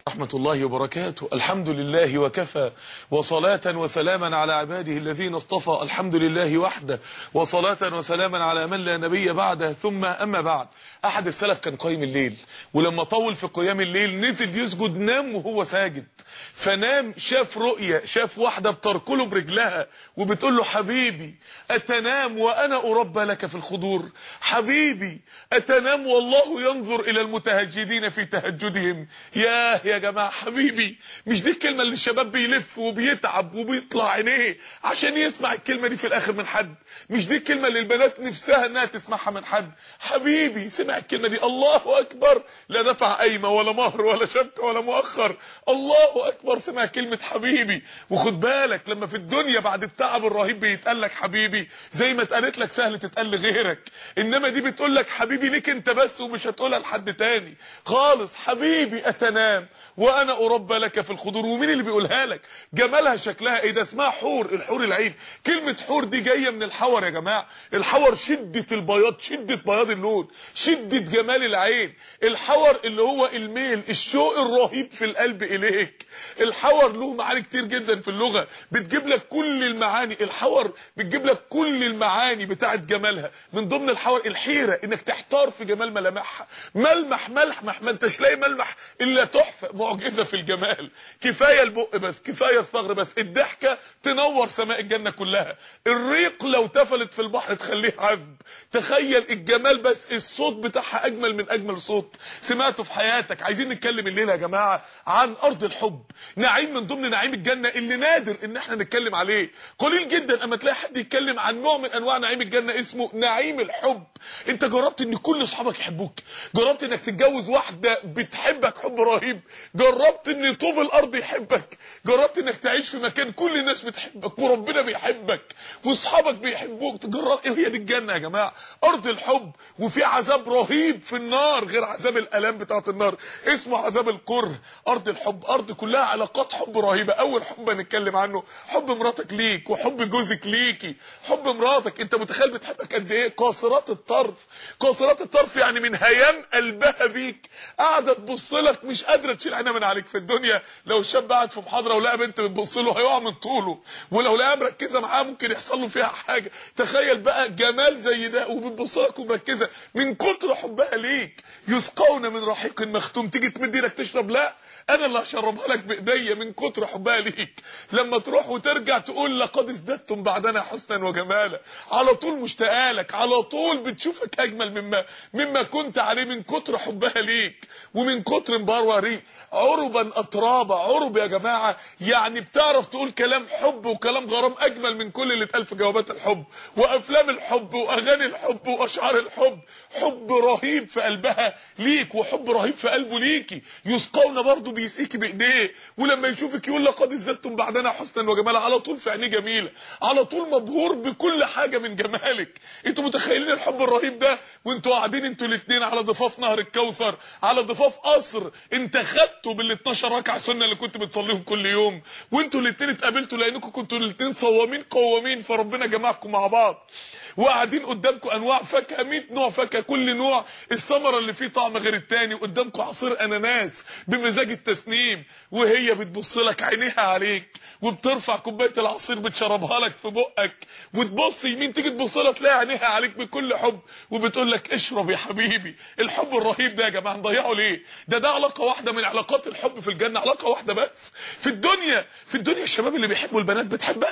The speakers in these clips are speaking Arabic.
رحمة الله وبركاته. الحمد لله وكفى، وصلاة وسلاما على عباده الذين اصطفى. الحمد لله وحده، وصلاة وسلاما على من لا نبي بعده. ثم أما بعد، أحد السلف كان قايم الليل، ولما طول في قيام الليل نزل يسجد، نام وهو ساجد. فنام، شاف رؤية، شاف واحدة بتركله برجلها وبتقول له: حبيبي أتنام وأنا أربى لك في الخضور؟ حبيبي أتنام والله ينظر إلى المتهجدين في تهجدهم؟ يا جماعة، حبيبي، مش دي الكلمة اللي الشباب بيلف وبيتعب وبيطلع عينيه عشان يسمع الكلمة دي في الآخر من حد؟ مش دي الكلمة اللي البنات نفسها انها تسمعها من حد؟ حبيبي سمع الكلمة دي، الله أكبر، لا دفع قايمة ولا مهر ولا شبكة ولا مؤخر، الله أكبر، سمع كلمة حبيبي. وخد بالك، لما في الدنيا بعد التعب الرهيب بيتقال لك حبيبي، زي ما اتقالت لك سهل تتقال لغيرك، انما دي بتقول لك حبيبي ليك انت بس، ومش هتقولها لحد تاني خالص. حبيبي أتنام وانا اربى لك في الخضور. ومين اللي بيقولها لك؟ جمالها شكلها ايه ده؟ اسمها حور، الحور العين. كلمة حور دي جاية من الحور يا جماعة. الحور شدة البياض، شدة بياض اللون، شدة جمال العين. الحور اللي هو الميل، الشوق الرهيب في القلب اليك. الحور له معاني كتير جدا في اللغة، بتجيب لك كل المعاني. الحور بتجيب لك كل المعاني بتاعت جمالها. من ضمن الحور الحيرة، انك تحتار في جمال ملامحها. ملمح ملمح، ما انتش لاقي ملمح الا تحفة، معجزة في الجمال. كفاية البق بس، كفاية الثغر بس، الضحكة تنور سماء الجنة كلها. الريق لو تفلت في البحر تخليه عذب. تخيل الجمال بس، الصوت بتاعها اجمل من اجمل صوت سمعته في حياتك. عايزين نتكلم الليلة يا جماعة عن ارض الحب، نعيم من ضمن نعيم الجنة اللي نادر ان احنا نتكلم عليه. قليل جدا اما تلاقي حد يتكلم عن نوع من انواع نعيم الجنة اسمه نعيم الحب. انت جربت ان كل اصحابك يحبوك؟ جربت انك تتجوز واحدة بتحبك حب رهيب؟ جربت ان طوب الارض يحبك؟ جربت انك تعيش في مكان كل الناس بتحبك وربنا بيحبك واصحابك بيحبوك؟ تجرب ايه؟ هي دي الجنة يا جماعة، ارض الحب. وفي عذاب رهيب في النار غير عذاب الالام بتاعت النار، اسمه عذاب الكره. ارض الحب ارض كلها علاقات حب رهيبة. اول حب هنتكلم عنه حب مراتك ليك، وحب جوزك ليكي. حب مراتك، انت متخيل بتحبك قد ايه؟ قاصرات الطرف، قاصرات الطرف يعني من هيام قلبها بيك، قاعده تبص لك مش قادره تشيل عينها من عليك. في الدنيا لو الشاب قاعد في محاضره ولقى بنت بتبص له هيقع من طوله، ولو لقاها مركزه معاه ممكن يحصل له فيها حاجه. تخيل بقى جمال زي ده وبتبص لك ومركزه من كتر حبها ليك. يسقون من رحيق مختوم، تيجي تمد ايدك تشرب، لا انا اللي هشربها لك بايديا من كتر حبها ليك. لما تروح وترجع تقول لقد ازددتم بعدنا حسنا وجمالا، على طول مشتاقه لك، على طول بتشوفك اجمل مما كنت عليه من كتر حبها ليك ومن كتر انبهارها. عربا اترابا، عرب يا جماعه يعني بتعرف تقول كلام حب وكلام غرام اجمل من كل اللي اتقال في جوابات الحب وافلام الحب واغاني الحب واشعار الحب. حب رهيب في قلبها ليك وحب رهيب في قلبه ليكي. يسقون برضه بيسقيكي بايديه، ولما يشوفك يقول لقد ازددتم بعدنا حسنا وجمالا، على طول في عينيه جميله، على طول مبهور بكل حاجه من جمالك. انتوا متخيلين الحب الرهيب ده وانتوا قاعدين انتوا الاثنين على ضفاف نهر الكوثر، على ضفاف قصر انت خدتوا بال 12 ركعه سنه اللي كنت بتصليهم كل يوم، وانتوا الاثنين اتقابلتوا لانكم كنتوا الاثنين صوامين قوامين، فربنا جمعكم مع بعض، وقاعدين قدامكم انواع فاكهه، 100 نوع فاكهه، كل نوع الثمره اللي فيه طعم غير التاني، وقدامكم عصير اناناس بمزاج التسنيم، وهي بتبص لك عينيها عليك وبترفع كوبايه العصير بتشربها لك في بقك، وتبص يمين تيجي تبص لها تلاقي عينيها عليك بكل حب وبتقول لك اشرب يا حبيبي. الحب الرهيب ده يا جماعه نضيعه ليه؟ ده علاقه واحده من علاقات الحب في الجنه، علاقه واحده بس. في الدنيا الشباب اللي بيحبوا البنات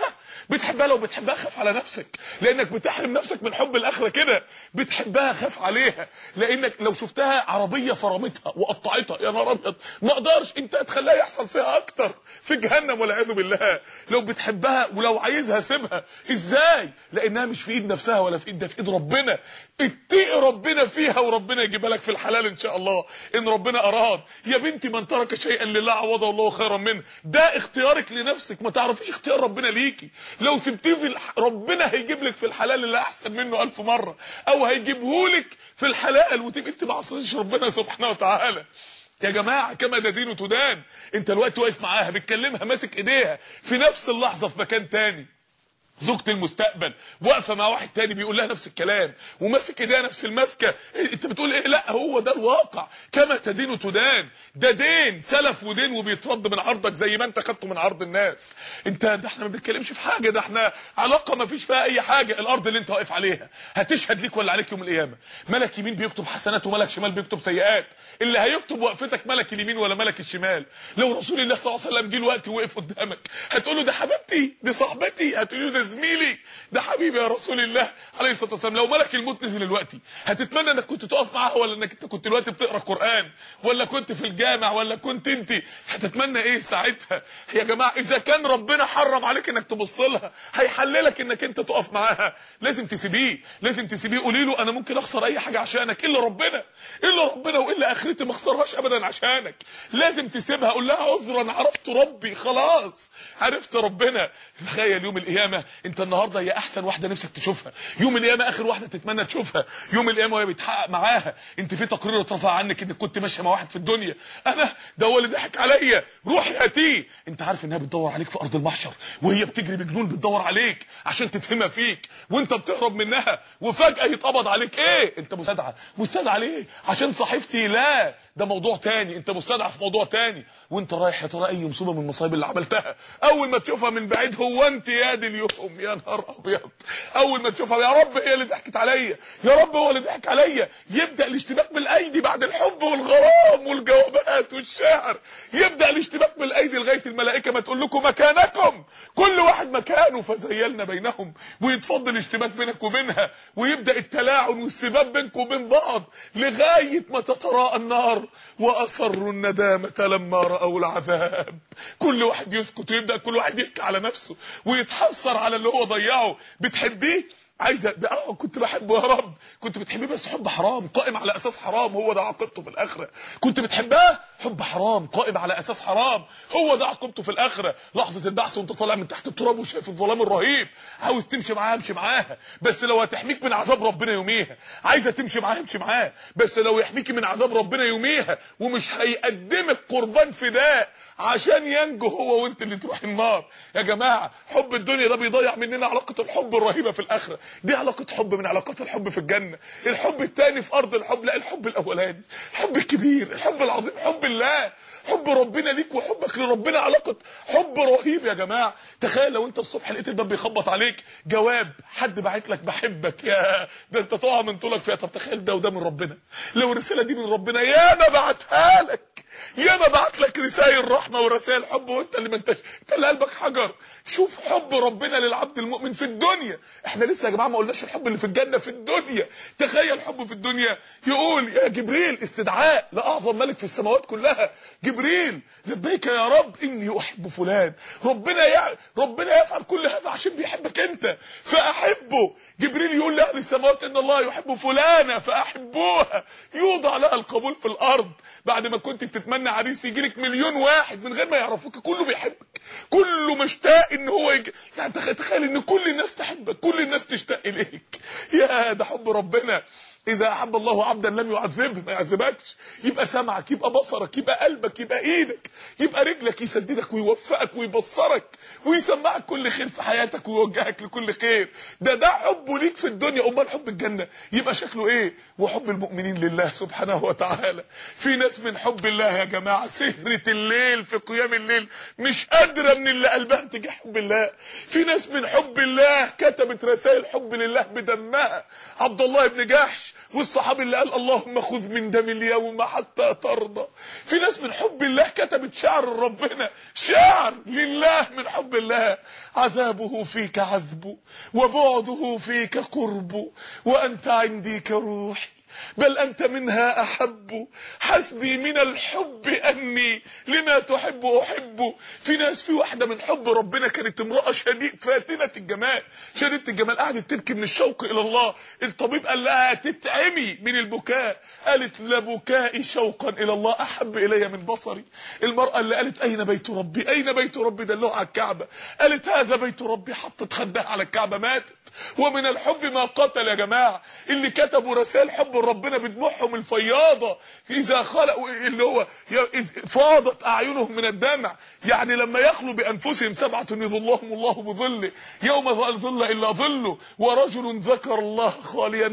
بتحبها لو بتحبها خاف على نفسك، لانك بتحرم نفسك من حب الاخره كده. بتحبها خاف عليها، لانك لو شفتها عربيه فرمتها وقطعتها يا نهار ابيض ما اقدرش، انت هتخليها يحصل فيها اكتر في جهنم والعياذ بالله. لو بتحبها ولو عايزها سيبها. ازاي؟ لانها مش في ايد نفسها ولا في ايد ده، في ايد ربنا. اتقي ربنا فيها وربنا يجيبها لك في الحلال ان شاء الله ان ربنا اراد. يا بنتي من ترك شيئا لله عوضه الله خيرا منه، ده اختيارك لنفسك، ما تعرفيش اختيار ربنا ليكي. لو سبتيه في ربنا هيجيب لك في الحلال اللي احسن منه 1000 مره، او هيجيبهولك في الحلال وتبقى انت ما عصيتيش ربنا سبحانه وتعالى. يا جماعه كما تدين تدان. انت الوقت واقف معاها بتكلمها ماسك ايديها، في نفس اللحظه في مكان تاني زوجة المستقبل واقفه مع واحد تاني بيقول لها نفس الكلام وماسك ايديها نفس المسكه، انت بتقول ايه؟ لا هو ده الواقع، كما تدين تدان، ده دين سلف ودين وبيترد من عرضك زي ما انت خدته من عرض الناس. ده احنا ما بنتكلمش في حاجه، ده احنا علاقه ما فيش فيها اي حاجه. الارض اللي انت واقف عليها هتشهد ليك ولا عليك يوم القيامه. ملك يمين بيكتب حسنات وملك شمال بيكتب سيئات، اللي هيكتب وقفتك ملك اليمين ولا ملك الشمال. لو رسول الله صلى الله عليه وسلم جه الوقت وقف قدامك هتقول له ده حبيبتي، دي صاحبتي، هتقول له ده زميلي، ده حبيبي يا رسول الله عليه الصلاه والسلام. لو ملك الموت نزل دلوقتي هتتمنى انك كنت تقف معاه، ولا انك انت كنت دلوقتي بتقرا قران، ولا كنت في الجامع، ولا كنت انت هتتمنى ايه ساعتها؟ يا جماعه اذا كان ربنا حرم عليك انك تبص لها، هيحللك انك انت تقف معاها. لازم تسيبيه، لازم تسيبيه. قولي له انا ممكن اخسر اي حاجه عشانك الا ربنا، الا ربنا والا اخرتي ما اخسرهاش ابدا عشانك. لازم تسيبها. قول لها عذرا عرفت ربي، خلاص عرفت ربنا. تخيل يوم القيامه انت النهارده هي احسن واحده نفسك تشوفها، يوم القيامه اخر واحده تتمنى تشوفها، يوم القيامه وهي بيتحقق معاها. انت في تقرير اترفع عنك انك كنت ماشيه مع واحد في الدنيا، انا ده هو اللي ضحك عليا، روحي هاتيه. انت عارف انها بتدور عليك في ارض المحشر وهي بتجري بجنون بتدور عليك عشان تتهمها فيك وانت بتهرب منها، وفجاه يتقبض عليك. ايه انت مستدعى؟ مستدعى ليه؟ عشان صحيفتي؟ لا ده موضوع تاني، انت مستدعى في موضوع تاني. وانت رايح يا ترى اي مصيبه من المصايب اللي عملتها اول ما تشوفها من بعيد، هو انت يا دي اليوم يا نهار ابيض، اول ما تشوفها يا رب هي اللي ضحكت عليا، يا رب هو اللي ضحك عليا. يبدا الاشتباك بالايدي بعد الحب والغرام والجوابات والشعر، يبدا الاشتباك بالايدي لغايه الملائكه ما تقول لكم مكانكم، كل واحد مكانه، فزيلنا بينهم، ويتفضل الاشتباك بينك وبينها، ويبدا التلاعن والسباب بينكم وبين بعض لغايه ما تتراءى النار واصروا الندامه لما راوا العذاب. كل واحد يسكت ويبدا كل واحد يحكي على نفسه ويتحسر على اللي هو ضيعه. بتحبيه؟ عايزه كنت بحبه يا رب، كنت بتحبيه بس حب حرام قائم على اساس حرام، هو ده عاقبته في الاخره. كنت بتحبها حب حرام قائم على اساس حرام، هو ده عاقبته في الاخره. لحظه البعث وانت طالع من تحت التراب وشايف الظلام الرهيب، عاوز تمشي معاها امشي معاها، بس لو هتحميك من عذاب ربنا يوميها. عايزه تمشي معاها امشي معاها، بس لو يحميكي من عذاب ربنا يوميها، ومش هيقدمك قربان فداء عشان ينجو هو وانت اللي تروح النار. يا جماعه حب الدنيا ده بيضيع مننا علاقه الحب الرهيبه في الاخره. دي علاقه حب من علاقات الحب في الجنه. الحب الثاني في ارض الحب، لا الحب الاولاني، الحب الكبير، الحب العظيم، حب الله، حب ربنا ليك وحبك لربنا، علاقه حب رهيب يا جماعه. تخيل لو انت الصبح لقيت الباب بيخبط عليك جواب حد باعت لك بحبك، يا ده انت تقع من طولك فيها. طب تخيل ده وده من ربنا، لو الرساله دي من ربنا يا ما بعتها لك، يا ما بعت لك رسائل رحمه ورسائل حب، وانت اللي ما انت اللي قلبك حجر. شوف حب ربنا للعبد المؤمن في الدنيا. احنا لسه يا جماعه ما قلناش الحب اللي في الجنه في الدنيا. تخيل حب في الدنيا، يقول يا جبريل استدعاء لاعظم ملك في السماوات كلها، جبريل لبيك يا رب اني احب فلان. ربنا يفعل كل هذا عشان بيحبك انت فاحبه. جبريل يقول لاهل السماوات ان الله يحب فلانه فاحبوها، يوضع لها القبول في الارض. بعد ما كنت بتتمنى عريس يجيلك مليون واحد من غير ما يعرفوك، كله بيحبك، كله مشتاق ان هو يعني تخيل ان كل الناس تحبك، كل الناس تشتاق اليك. يا ده حب ربنا. اذا احب الله عبدا لم يعذبه، ما يعذبكش. يبقى سمعك، يبقى بصرك، يبقى قلبك، يبقى ايدك، يبقى رجلك، يسددك ويوفقك ويبصرك ويسمعك كل خير في حياتك ويوجهك لكل خير. ده حبه ليك في الدنيا. امال حب الجنه يبقى شكله ايه؟ وحب المؤمنين لله سبحانه وتعالى. في ناس من حب الله يا جماعه سهره الليل في قيام الليل مش قادره من اللي قلبها تجاه حب الله. في ناس من حب الله كتبت رسائل حب لله بدمها، عبد الله بن جحش والصحابي اللي قال اللهم خذ من دم اليوم حتى ترضى. في ناس من حب الله كتبت شعر ربنا، شعر لله من حب الله، عذابه فيك عذب وبعده فيك قرب وأنت عندي كروحي بل أنت منها أحب، حسبي من الحب أني لما تحب أحب. في ناس، في واحدة من حب ربنا كانت امرأة فاتنة الجمال، شديدة الجمال، قعدت تبكي من الشوق إلى الله. الطبيب قال لها تتعمي من البكاء، قالت لبكائي شوقا إلى الله أحب إلي من بصري. المرأة اللي قالت أين بيت ربي، أين بيت ربي، دلوها على الكعبة، قالت هذا بيت ربي، حطت خدها على الكعبة، ماتت. ومن الحب ما قتل يا جماعة. اللي كتبوا رسائل حب من ربنا بدموعهم الفياضه، اذا خلقوا اللي هو فاضت اعينهم من الدمع. يعني لما يخلوا بانفسهم 7 يظلهم الله بظله يوم لا ظل الا ظله، ورجل ذكر الله خاليا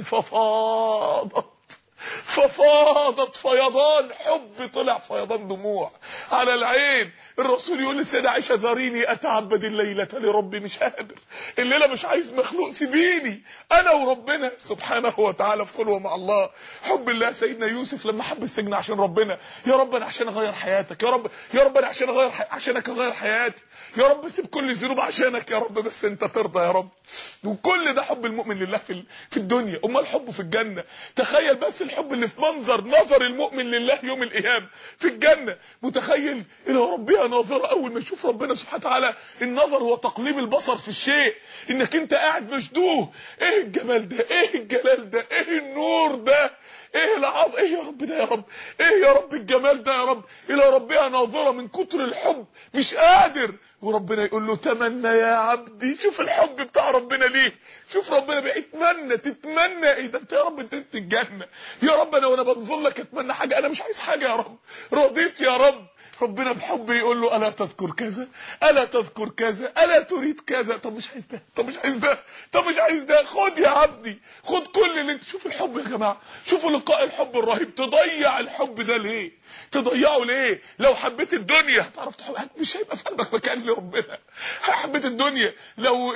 ففاضت فيضان حب، طلع فيضان دموع على العين. الرسول يقول للسيدة عائشة ذريني اتعبد الليلة لربي، مش قادر الليلة، مش عايز مخلوق، سيبيني انا وربنا سبحانه وتعالى في خلوة مع الله. حب الله. سيدنا يوسف لما حب السجن عشان ربنا، يا رب انا عشان اغير حياتك، يا رب انا عشانك اغير حياتي، يا رب سيب كل الذنوب عشانك يا رب، بس انت ترضى يا رب. وكل ده حب المؤمن لله في الدنيا. امال حبه في الجنة؟ تخيل بس الحب اللي في منظر نظر المؤمن لله يوم القيامه في الجنه. متخيل الى ربها ناظره، اول ما يشوف ربنا سبحانه وتعالى. النظر هو تقليب البصر في الشيء، انك انت قاعد مشدوه، ايه الجمال ده، ايه الجلال ده، ايه النور ده، ايه العظ، ايه يا رب ده، يا رب ايه يا رب الجمال ده، يا رب. الى ربها ناظره من كتر الحب مش قادر. وربنا يقول له تمنى يا عبدي. شوف الحب بتاع ربنا ليه، شوف ربنا بيتمنى، تتمنى ايه ده، انت يا رب انت الجنه يا رب. انا وانا بنظر لك اتمنى حاجه، انا مش عايز حاجه يا رب، رضيت يا رب. ربنا بحب يقول له الا تذكر كذا، الا تذكر كذا، الا تريد كذا. طب مش عايز ده، طب مش عايز ده، طب مش عايز ده، خد يا عبدي، خد كل اللي انت. شوف الحب يا جماعه، شوفوا لقاء الحب الرهيب. تضيع الحب ده ليه؟ تضيعه ليه؟ لو حبيت الدنيا هتعرف تحب، مش هيبقى في قلبك مكان لربنا. حبيت الدنيا، لو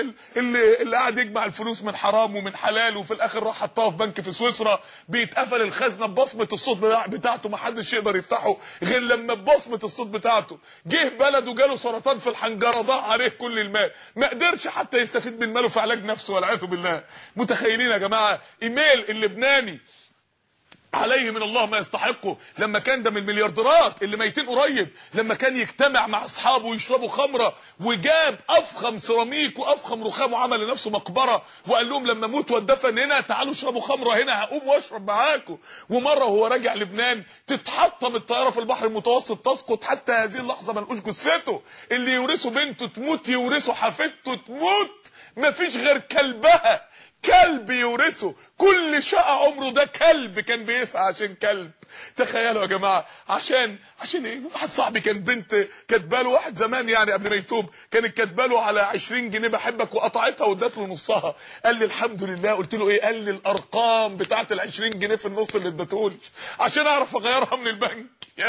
اللي قاعد يجمع الفلوس من حرام ومن حلال وفي الاخر راح حطها في بنك في سويسرا، بيتقفل الخزنه ببصمه الصوت بتاعته، ما حدش يقدر يفتحه غير لما ببصمه الصوت بتاعته. جه بلده جاله سرطان في الحنجره، ضاع عليه كل المال، ما قدرش حتى يستفيد من ماله في علاج نفسه والعياذ بالله. متخيلين يا جماعه؟ ايميل اللبناني عليه من الله ما يستحقه، لما كان ده من المليارديرات اللي ميتين قريب، لما كان يجتمع مع اصحابه ويشربوا خمره، وجاب افخم سيراميك وافخم رخام وعمل لنفسه مقبره، وقال لهم لما اموت واتدفن هنا تعالوا اشربوا خمره هنا، هقوم واشرب معاكم. ومره وهو راجع لبنان تتحطم الطياره في البحر المتوسط، تسقط حتى هذه اللحظه ما لقوش جثته. اللي يورثه بنته تموت، يورثه حفيدته تموت، مفيش غير كلبها، كلب يورثه. كل شقى عمره ده كلب كان بيسعى عشان كلب. تخيلوا يا جماعه، عشان ايه؟ واحد صاحبي كان بنت كاتباله، واحد زمان يعني قبل ما يتوب، كانت كاتباله على 20 جنيه بحبك، وقطعتها وادت له نصها. قال لي الحمد لله. قلت له ايه؟ قال لي الارقام بتاعه ال 20 جنيه في النص اللي ادتهولي عشان اعرف اغيرها من البنك.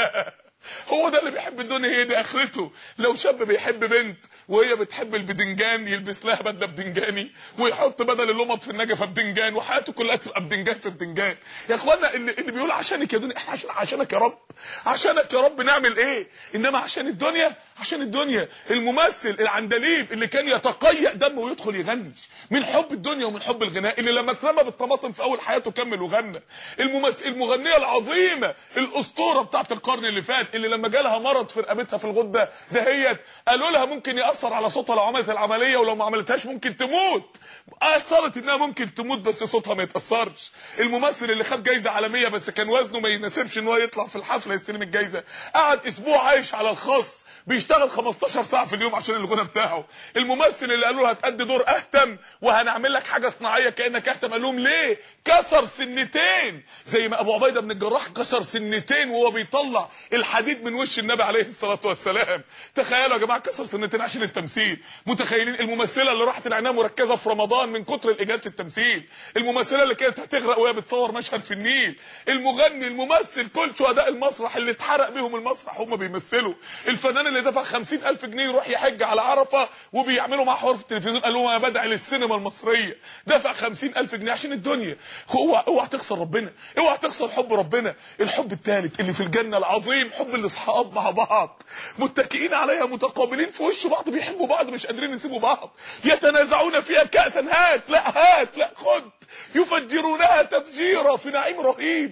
هو ده اللي بيحب الدنيا، هي دي اخرته. لو شاب بيحب بنت وهي بتحب البدنجان، يلبس لها بدله بدنجاني ويحط بدل اللمط في النجفه بدنجان، وحياته كلها تبقى بدنجان في بدنجان. يا اخوانا اللي بيقول عشانك يا دنيا، احنا عشانك يا رب، عشانك يا رب نعمل ايه؟ انما عشان الدنيا، عشان الدنيا. الممثل العندليب اللي كان يتقيأ دمه ويدخل يغني من حب الدنيا ومن حب الغناء، اللي لما اترمى بالطماطم في اول حياته كمل وغنى. المغنيه العظيمه الاسطوره بتاعت القرن اللي فات، اللي لما جالها مرض في رقبتها في الغده دهيت، قالوا لها ممكن ياثر على صوتها لو عملت العمليه، ولو ما عملتهاش ممكن تموت. اثرت انها ممكن تموت بس صوتها ما يتاثرش. الممثل اللي خد جايزه عالميه بس كان وزنه ما يناسبش ان هو يطلع في الحفله يستلم الجايزه، قعد اسبوع عايش على الخاص، بيشتغل 15 ساعه في اليوم عشان الغنى بتاعه. الممثل اللي قالوا له هتأدي دور اهتم وهنعمل لك حاجه صناعيه كانك اهتم، قال لهم ليه؟ كسر سنتين، زي ما ابو عبيده بن الجراح كسر سنتين وهو بيطلع الحديد من وش النبي عليه الصلاه والسلام. تخيلوا يا جماعه، كسر سنتين عشان التمثيل. متخيلين؟ الممثله اللي راحت العنايه مركزه في رمضان من كتر الاجهاد في التمثيل، الممثله اللي كانت هتغرق وهي بتصور مشهد في النيل، المغني، الممثل، كل شهداء المسرح اللي اتحرق بيهم المسرح هم بيمثلوا، الفنان اللي دفع 50,000 جنيه يروح يحج على عرفه وبيعملوا معاه حوار في التلفزيون، قال لهم انا بدعي للسينما المصريه، دفع 50,000 جنيه عشان الدنيا. اوعى تخسر ربنا، اوعى تخسر حب ربنا. الحب الثالث اللي في الجنه العظيم، حب الاصحاب مع بعض، متكئين عليها متقابلين في وش بعض، بيحبوا بعض مش قادرين يسيبوا بعض، يتنازعون فيها كأسا، هات لا هات لا خد، يفجرونها تفجيرا، في نعيم رهيب.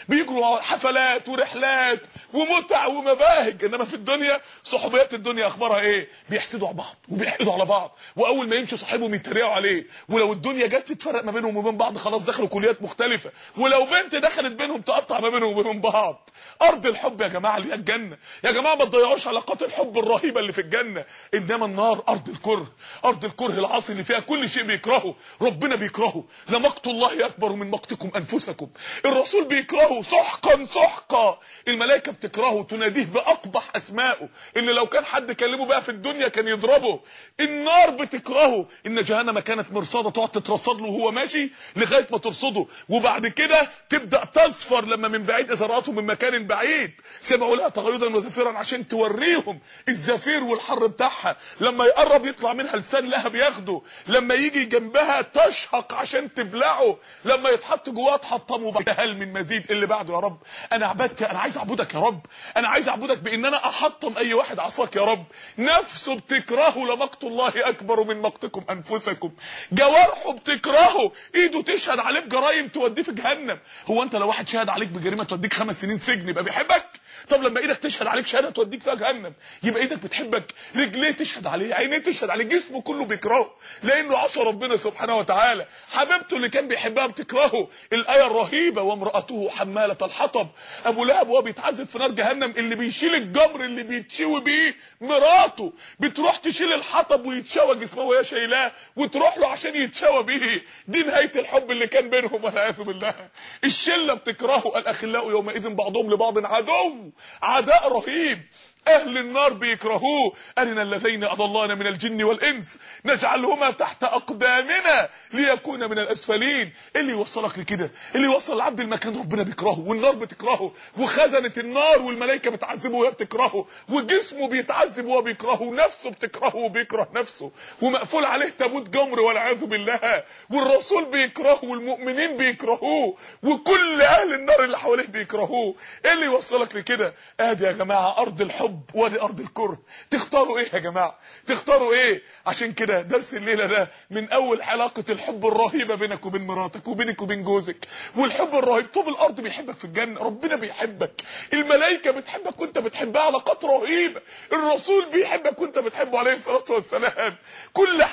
بيجروا حفلات ورحلات ومتع ومباهج. انما في الدنيا صحوبيات الدنيا اخبارها ايه؟ بيحسدوا على بعض وبيحقدوا على بعض، واول ما يمشي صاحبهم يتريقوا عليه، ولو الدنيا جت تتفرق ما بينهم وبين بعض خلاص دخلوا كليات مختلفه، ولو بنت دخلت بينهم تقطع ما بينهم وبين بعض. ارض الحب يا جماعه اللي هي الجنه، يا جماعه ما تضيعوش علاقات الحب الرهيبه اللي في الجنه. انما النار ارض الكره، ارض الكره العاصي اللي فيها كل شيء بيكرهه، ربنا بيكرهه. لمقت الله اكبر من مقتكم انفسكم، الرسول بيكرهه سحقا سحقا، الملائكه بتكرهه تناديه باقبح اسمائه اللي لو كان حد كلمه بقى في الدنيا كان يضربه. النار بتكرهه، ان جهنم كانت مرصاده تقعد تترصد له وهو ماشي لغايه ما ترصده، وبعد كده تبدا تصفر لما من بعيد اذا راته من مكان بعيد. سمعوا لها تغيظا وزفيرا عشان توريهم الزفير والحر بتاعها. لما يقرب يطلع منها لسان لهب ياخده، لما يجي جنبها تشهق عشان تبلعه، لما يتحط جواها تحطمه. بعد هل من مزيد اللي بعده؟ يا رب انا عبادك، انا عايز اعبدك يا رب، انا عايز اعبدك بان انا احطم اي واحد عصاك يا رب. نفسه بتكرهه، لمقت الله اكبر من مقتكم انفسكم. جوارحه بتكرهه، ايده تشهد عليه بجرايم توديه في جهنم. هو انت لو واحد شهد عليك بجريمه توديك 5 سنين سجن يبقى بيحبك؟ طب لما ايدك تشهد عليك شهاده توديك فيها جهنم يبقى ايدك بتحبك؟ رجليه تشهد عليه، عينيه تشهد عليه، جسمه كله بيكرهه لانه عصى ربنا سبحانه وتعالى. حبيبته اللي كان بيحبها بتكرهه. الايه الرهيبه وامراته حماله الحطب، ابو لهب وهو بيتعذب في نار جهنم اللي بيشيل الجمر اللي بيتشوي بيه مراته، بتروح تشيل الحطب ويتشوى جسمه وهي شايلاه وتروح له عشان يتشوى به. دي نهايه الحب اللي كان بينهم والعياذ بالله. الشله بتكرهه، الاخلاء يومئذ بعضهم لبعض عدو، عداء رهيب. اهل النار بيكرهوه. ارنا الذين اضلانا من الجن والانس نجعلهما تحت اقدامنا ليكون من الاسفلين. اللي يوصلك لكده، اللي يوصل العبد المكان ربنا بيكرهه والنار بتكرهه وخزنه النار والملائكه بتعذبه وهي بتكرهه وجسمه بيتعذب وهو بيكرهه ونفسه بتكرهه وبيكره نفسه ومقفول عليه تابوت جمر والعياذ بالله، والرسول بيكرهه والمؤمنين بيكرهوه وكل اهل النار اللي حواليه بيكرهوه. ايه اللي يوصلك لكده؟ ادي يا جماعه ارض الحب وادي ارض الكره. تختاروا ايه يا جماعه؟ تختاروا ايه؟ عشان كده درس الليله ده من اول علاقه الحب الرهيبه بينك وبين مراتك وبينك وبين جوزك، والحب الرهيب. طوب الارض بيحبك في الجنه، ربنا بيحبك، الملائكه بتحبك وانت بتحبها، علاقات رهيبه، الرسول بيحبك وانت بتحبه عليه الصلاه والسلام. كل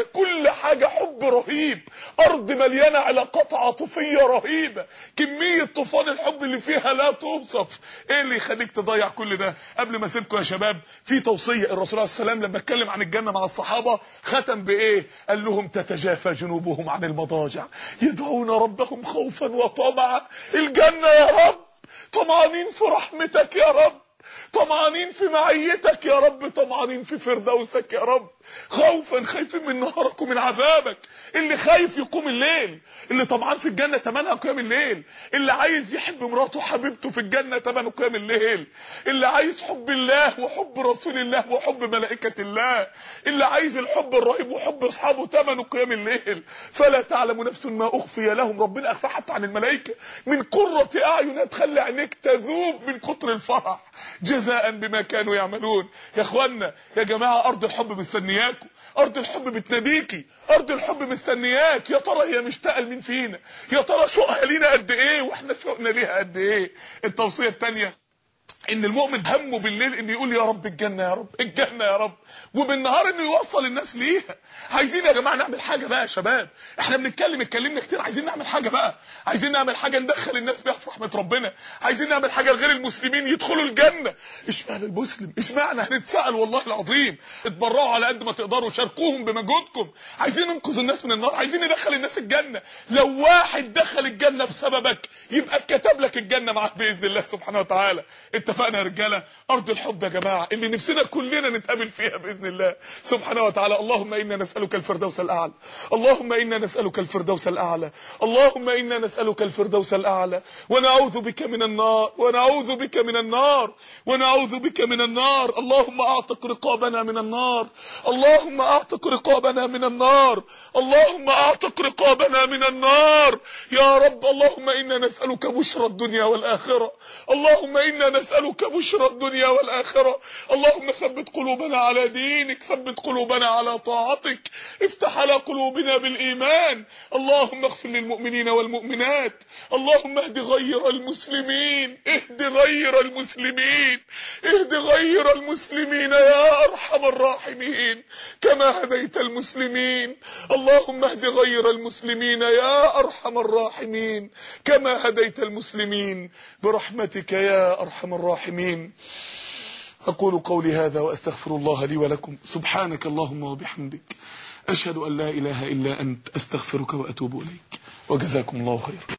حاجه حب رهيب. ارض مليانه علاقات عاطفيه رهيبه، كميه طوفان الحب اللي فيها لا توصف. ايه اللي يخليك تضيع كل ده؟ قبل ما اسيبكم يا شباب في توصيه، الرسول عليه السلام لما اتكلم عن الجنه مع الصحابه ختم بايه؟ قال لهم تتجافى جنوبهم عن المضاجع يدعون ربهم خوفا وطمعا. الجنه يا رب، طمعانين في رحمتك يا رب، طمعانين في معيتك يا رب، طمعانين في فردوسك يا رب، خوفا خايفين من نهارك ومن عذابك. اللي خايف يقوم الليل، اللي طمعان في الجنه تمنها قيام الليل، اللي عايز يحب مراته حبيبته في الجنه تمنه قيام الليل، اللي عايز حب الله وحب رسول الله وحب ملائكه الله، اللي عايز الحب الرهيب وحب اصحابه تمنه قيام الليل. فلا تعلم نفس ما اخفي لهم، ربنا اخفى حتى عن الملائكه، من قرة اعين تخلي عينيك تذوب من كتر الفرح جزاء بما كانوا يعملون. يا اخوانا يا جماعه ارض الحب مستنياكم، ارض الحب بتناديكي، ارض الحب مستنياك. يا ترى هي مشتاقه لمين فينا؟ يا ترى شوقها لينا قد ايه واحنا شوقنا ليها قد ايه؟ التوصيه الثانيه ان المؤمن همه بالليل انه يقول يا رب الجنه، يا رب الجنه يا رب، وبالنهار انه يوصل الناس ليها. عايزين يا جماعه نعمل حاجه بقى يا شباب، احنا اتكلمنا كتير، عايزين نعمل حاجه بقى، عايزين نعمل حاجه ندخل الناس بيها في رحمه ربنا، عايزين نعمل حاجه لغير المسلمين يدخلوا الجنه. اشمعنى المسلم؟ اشمعنى؟ هنتسال والله العظيم. اتبرعوا على قد ما تقدروا، شاركوهم بمجهودكم. عايزين ننقذ الناس من النار، عايزين ندخل الناس الجنه. لو واحد دخل الجنه بسببك يبقى اتكتب لك الجنه معاه باذن الله سبحانه وتعالى. اتفقنا يا رجاله؟ ارض الحب يا جماعه اللي نفسنا كلنا نتقابل فيها باذن الله سبحانه وتعالى. اللهم انا نسالك الفردوس الاعلى، اللهم انا نسالك الفردوس الاعلى، اللهم انا نسالك الفردوس الاعلى، ونعوذ بك من النار، ونعوذ بك من النار، ونعوذ بك من النار. اللهم اعتق رقابنا من النار، اللهم اعتق رقابنا من النار، اللهم اعتق رقابنا من النار يا رب. اللهم انا نسالك بشرى الدنيا والاخره، اللهم انا نسالك نسألك بشرى الدنيا والآخرة. اللهم ثبت قلوبنا على دينك، ثبت قلوبنا على طاعتك، افتح على قلوبنا بالإيمان. اللهم اغفر للمؤمنين والمؤمنات. اللهم اهد غير المسلمين، اهد غير المسلمين، اهد غير المسلمين يا أرحم الراحمين كما هديت المسلمين. اللهم اهد غير المسلمين يا أرحم الراحمين كما هديت المسلمين برحمتك يا أرحم الراحمين. أقول قولي هذا وأستغفر الله لي ولكم. سبحانك اللهم وبحمدك، أشهد أن لا إله إلا أنت، أستغفرك وأتوب إليك، وجزاكم الله خير.